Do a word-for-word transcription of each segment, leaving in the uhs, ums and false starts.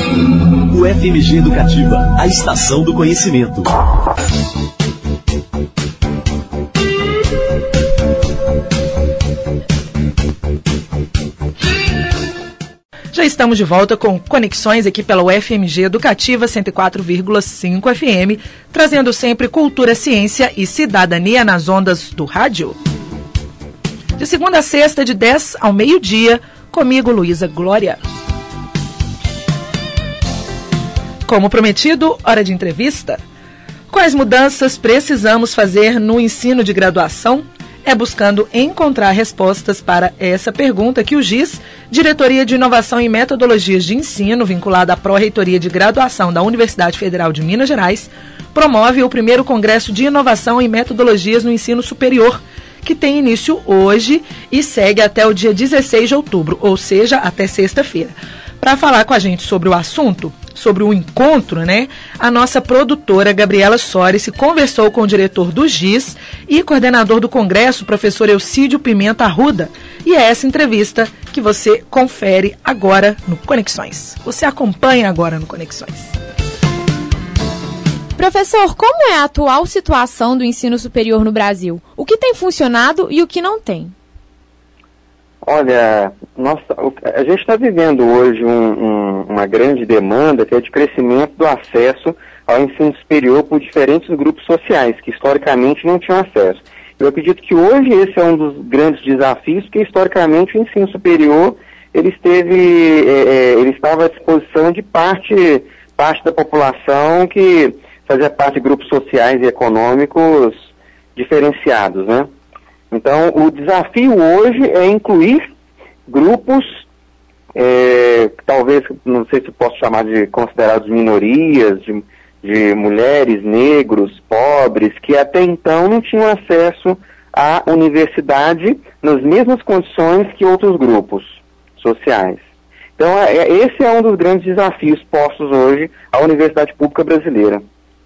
U F M G Educativa, a estação do conhecimento. Já estamos de volta com Conexões aqui pela U F M G Educativa cento e quatro vírgula cinco F M, trazendo sempre cultura, ciência e cidadania nas ondas do rádio. De segunda a sexta, de dez ao meio-dia, comigo, Luísa Glória. Como prometido, hora de entrevista. Quais mudanças precisamos fazer no ensino de graduação? É buscando encontrar respostas para essa pergunta que o G I S, Diretoria de Inovação e Metodologias de Ensino, vinculada à Pró-Reitoria de Graduação da Universidade Federal de Minas Gerais, promove o primeiro Congresso de Inovação e Metodologias no Ensino Superior, que tem início hoje e segue até o dia dezesseis de outubro, ou seja, até sexta-feira. Para falar com a gente sobre o assunto, sobre o encontro, né? A nossa produtora Gabriela Soares conversou com o diretor do G I S e coordenador do Congresso, professor Elcídio Pimenta Arruda. E é essa entrevista que você confere agora no Conexões. Você acompanha agora no Conexões. Professor, como é a atual situação do ensino superior no Brasil? O que tem funcionado e o que não tem? Olha, nós, a gente está vivendo hoje um, um, uma grande demanda que é de crescimento do acesso ao ensino superior por diferentes grupos sociais, que historicamente não tinham acesso. Eu acredito que hoje esse é um dos grandes desafios, porque historicamente o ensino superior ele, esteve, é, ele estava à disposição de parte, parte da população que fazia parte de grupos sociais e econômicos diferenciados, né? Então, o desafio hoje é incluir grupos, é, talvez, não sei se posso chamar de considerados minorias, de, de mulheres, negros, pobres, que até então não tinham acesso à universidade nas mesmas condições que outros grupos sociais. Então, é, esse é um dos grandes desafios postos hoje à Universidade Pública Brasileira.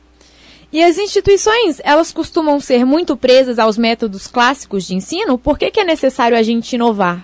E as instituições, elas costumam ser muito presas aos métodos clássicos de ensino? Por que que é necessário a gente inovar?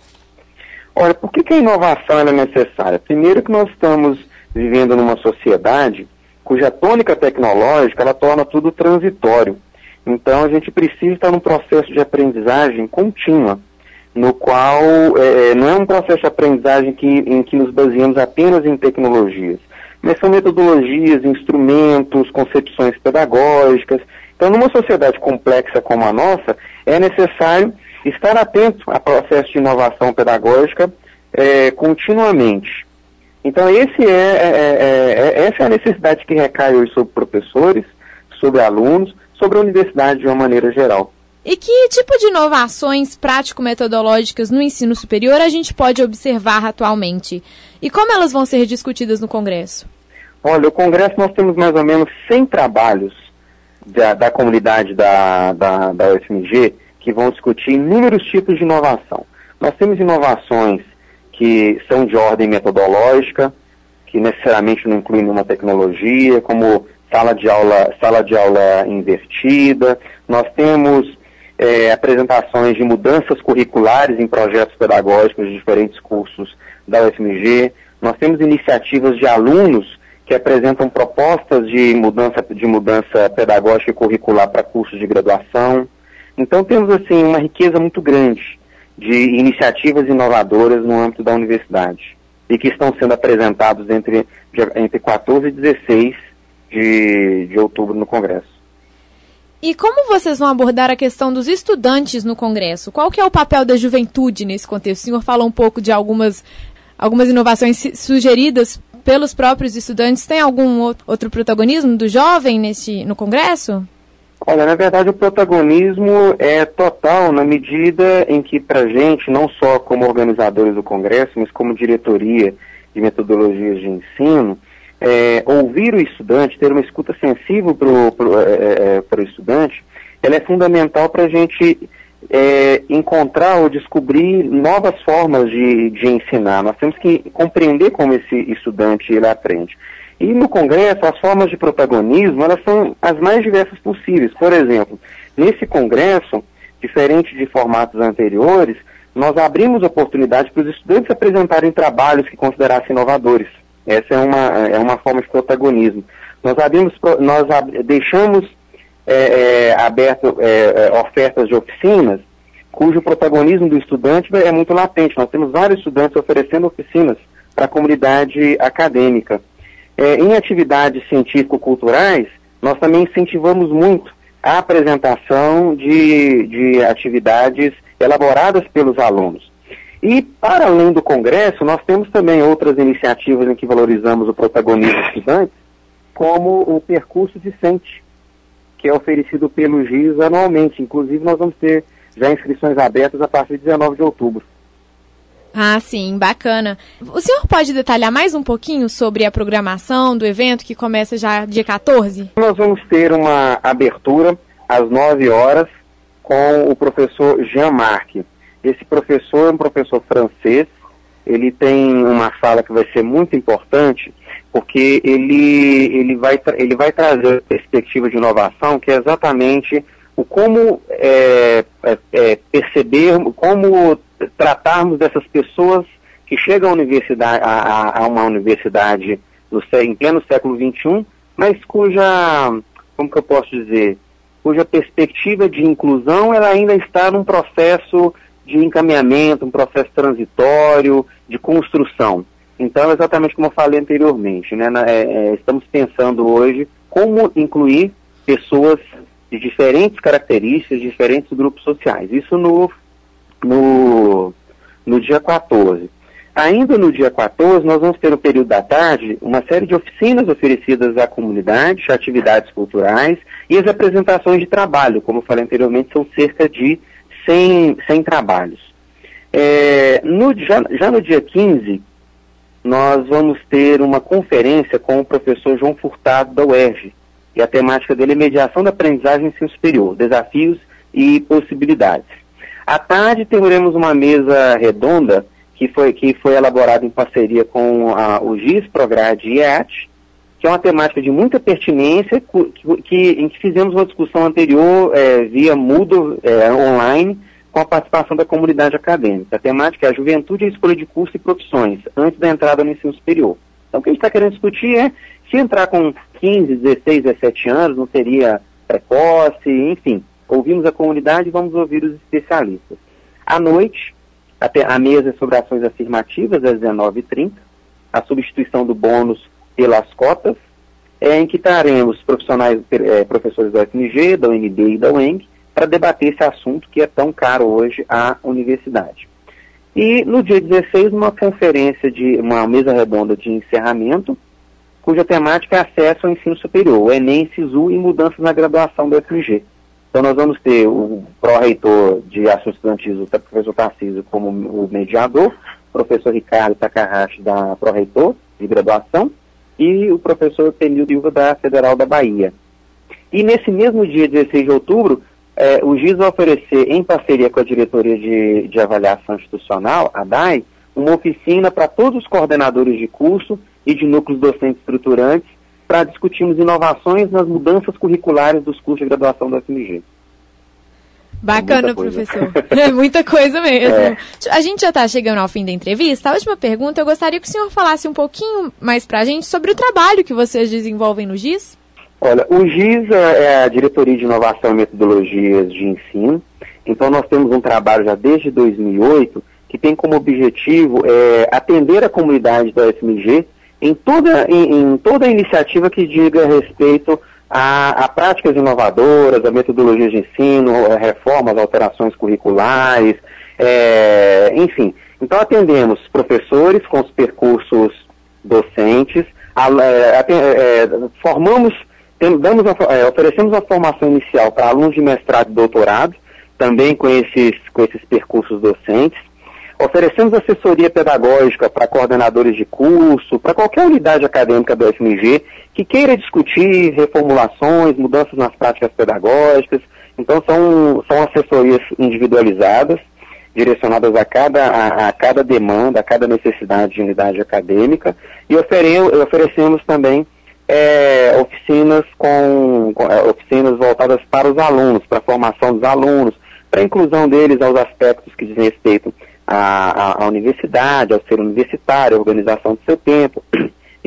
Olha, por que que a inovação é necessária? Primeiro que nós estamos vivendo numa sociedade cuja tônica tecnológica, ela torna tudo transitório. Então a gente precisa estar num processo de aprendizagem contínua, no qual é, não é um processo de aprendizagem que, em que nos baseamos apenas em tecnologias, mas são metodologias, instrumentos, concepções pedagógicas. Então, numa sociedade complexa como a nossa, é necessário estar atento a processos de inovação pedagógica é, continuamente. Então, esse é, é, é, essa é a necessidade que recai hoje sobre professores, sobre alunos, sobre a universidade de uma maneira geral. E que tipo de inovações prático-metodológicas no ensino superior a gente pode observar atualmente? E como elas vão ser discutidas no Congresso? Olha, o Congresso nós temos mais ou menos cem trabalhos da, da comunidade da, da, da U F M G que vão discutir inúmeros tipos de inovação. Nós temos inovações que são de ordem metodológica, que necessariamente não incluem nenhuma tecnologia, como sala de aula, sala de aula invertida. Nós temos é, apresentações de mudanças curriculares em projetos pedagógicos de diferentes cursos da U F M G. Nós temos iniciativas de alunos que apresentam propostas de mudança, de mudança pedagógica e curricular para cursos de graduação. Então temos assim uma riqueza muito grande de iniciativas inovadoras no âmbito da universidade e que estão sendo apresentados entre, entre quatorze e dezesseis de, de outubro no Congresso. E como vocês vão abordar a questão dos estudantes no Congresso? Qual que é o papel da juventude nesse contexto? O senhor falou um pouco de algumas, algumas inovações sugeridas pelos próprios estudantes. Tem algum outro protagonismo do jovem nesse, no Congresso? Olha, na verdade o protagonismo é total na medida em que para a gente, não só como organizadores do Congresso, mas como diretoria de metodologias de ensino, é, ouvir o estudante, ter uma escuta sensível para o é, é, estudante, ela é fundamental para a gente é, encontrar ou descobrir novas formas de, de ensinar. Nós temos que compreender como esse estudante ele aprende. E no Congresso, as formas de protagonismo, elas são as mais diversas possíveis. Por exemplo, nesse Congresso, diferente de formatos anteriores, nós abrimos oportunidades para os estudantes apresentarem trabalhos que considerassem inovadores. Essa é uma, é uma forma de protagonismo. Nós, abrimos, nós ab, deixamos é, é, aberto é, ofertas de oficinas cujo protagonismo do estudante é muito latente. Nós temos vários estudantes oferecendo oficinas para a comunidade acadêmica. É, em atividades científico-culturais, nós também incentivamos muito a apresentação de, de atividades elaboradas pelos alunos. E, para além do congresso, nós temos também outras iniciativas em que valorizamos o protagonismo dos estudantes, como o percurso discente, que é oferecido pelo G I S anualmente. Inclusive, nós vamos ter já inscrições abertas a partir de dezenove de outubro. Ah, sim, bacana. O senhor pode detalhar mais um pouquinho sobre a programação do evento, que começa já dia quatorze? Nós vamos ter uma abertura às nove horas com o professor Jean-Marc. Esse professor é um professor francês. Ele tem uma fala que vai ser muito importante, porque ele, ele, vai, ele vai trazer a perspectiva de inovação, que é exatamente o como é, é, é, perceber, como tratarmos dessas pessoas que chegam à universidade, a, a uma universidade no, em pleno século vinte e um, mas cuja, como que eu posso dizer, cuja perspectiva de inclusão ela ainda está num processo de encaminhamento, um processo transitório, de construção. Então, exatamente como eu falei anteriormente, né, é, é, estamos pensando hoje como incluir pessoas de diferentes características, de diferentes grupos sociais. Isso no, no, no dia quatorze. Ainda no dia quatorze, nós vamos ter no período da tarde uma série de oficinas oferecidas à comunidade, atividades culturais e as apresentações de trabalho. Como eu falei anteriormente, são cerca de cem, cem trabalhos. É, no, já, já no dia quinze, nós vamos ter uma conferência com o professor João Furtado, da U E R J. E a temática dele é mediação da aprendizagem em ensino superior, desafios e possibilidades. À tarde teremos uma mesa redonda que foi, que foi elaborada em parceria com a, o G I S, Prograde e I E A T, que é uma temática de muita pertinência, que, que, em que fizemos uma discussão anterior é, via Moodle é, online, com a participação da comunidade acadêmica. A temática é a juventude e a escolha de curso e profissões, antes da entrada no ensino superior. Então, o que a gente está querendo discutir é se entrar com quinze, dezesseis, dezessete anos, não seria precoce, enfim. Ouvimos a comunidade e vamos ouvir os especialistas. À noite, a, a mesa é sobre ações afirmativas, às dezenove e trinta, a substituição do bônus pelas cotas, é, em que traremos profissionais, é, professores da U F M G, da U N B e da U E N G, para debater esse assunto que é tão caro hoje à universidade. E no dia dezesseis, uma conferência, de uma mesa redonda de encerramento, cuja temática é acesso ao ensino superior, o Enem, SISU e mudanças na graduação da U F M G. Então nós vamos ter o pró-reitor de assuntos estudantis, o professor Tarcísio, como o mediador, o professor Ricardo Takahashi, da pró-reitor de graduação, e o professor Tenil Silva, da Federal da Bahia. E nesse mesmo dia, dezesseis de outubro, eh, o G I S vai oferecer, em parceria com a Diretoria de, de Avaliação Institucional, a D A I, uma oficina para todos os coordenadores de curso e de núcleos docentes estruturantes para discutirmos inovações nas mudanças curriculares dos cursos de graduação da U F M G. Bacana, é professor. É muita coisa mesmo. É. A gente já está chegando ao fim da entrevista. A última pergunta, eu gostaria que o senhor falasse um pouquinho mais para a gente sobre o trabalho que vocês desenvolvem no G I S. Olha, o G I S é a Diretoria de Inovação e Metodologias de Ensino. Então nós temos um trabalho já desde dois mil e oito que tem como objetivo é, atender a comunidade da U F M G em toda, em, em toda a iniciativa que diga respeito a, a práticas inovadoras, a metodologias de ensino, a reformas, alterações curriculares, é, enfim. Então atendemos professores com os percursos docentes, a, a, é, formamos, tem, damos a, é, oferecemos a formação inicial para alunos de mestrado e doutorado, também com esses, com esses percursos docentes. Oferecemos assessoria pedagógica para coordenadores de curso, para qualquer unidade acadêmica da U F M G que queira discutir reformulações, mudanças nas práticas pedagógicas. Então são, são assessorias individualizadas, direcionadas a cada, a, a cada demanda, a cada necessidade de unidade acadêmica. E ofere, oferecemos também é, oficinas, com, com, é, oficinas voltadas para os alunos, para a formação dos alunos, para a inclusão deles aos aspectos que dizem respeito à, à, à universidade, ao ser universitário, à organização do seu tempo,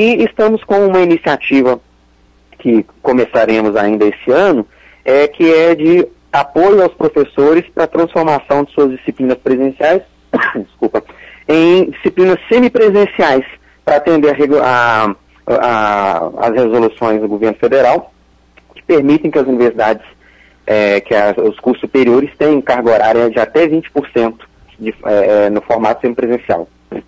E estamos com uma iniciativa que começaremos ainda esse ano, é, que é de apoio aos professores para a transformação de suas disciplinas presenciais, desculpa, em disciplinas semipresenciais, para atender a, a, a, as resoluções do governo federal, que permitem que as universidades, é, que as, os cursos superiores tenham carga horária de até vinte por cento de, é, no formato semipresencial.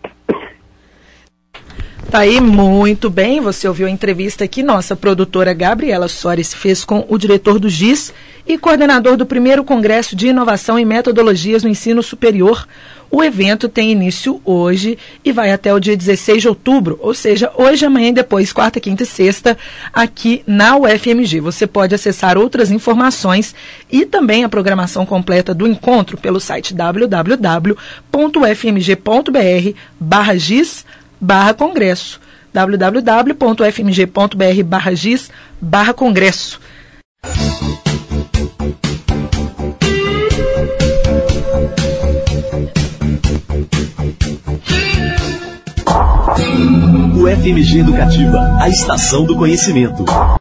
Tá aí, muito bem, você ouviu a entrevista que nossa produtora Gabriela Soares fez com o diretor do G I S e coordenador do primeiro Congresso de Inovação e Metodologias no Ensino Superior. O evento tem início hoje e vai até o dia dezesseis de outubro, ou seja, hoje, amanhã e depois, quarta, quinta e sexta, aqui na U F M G. Você pode acessar outras informações e também a programação completa do encontro pelo site w w w ponto u f m g ponto b r barra g i s barra congresso, w w w ponto u f m g ponto b r barra g i s barra congresso. U F M G Educativa, a estação do conhecimento.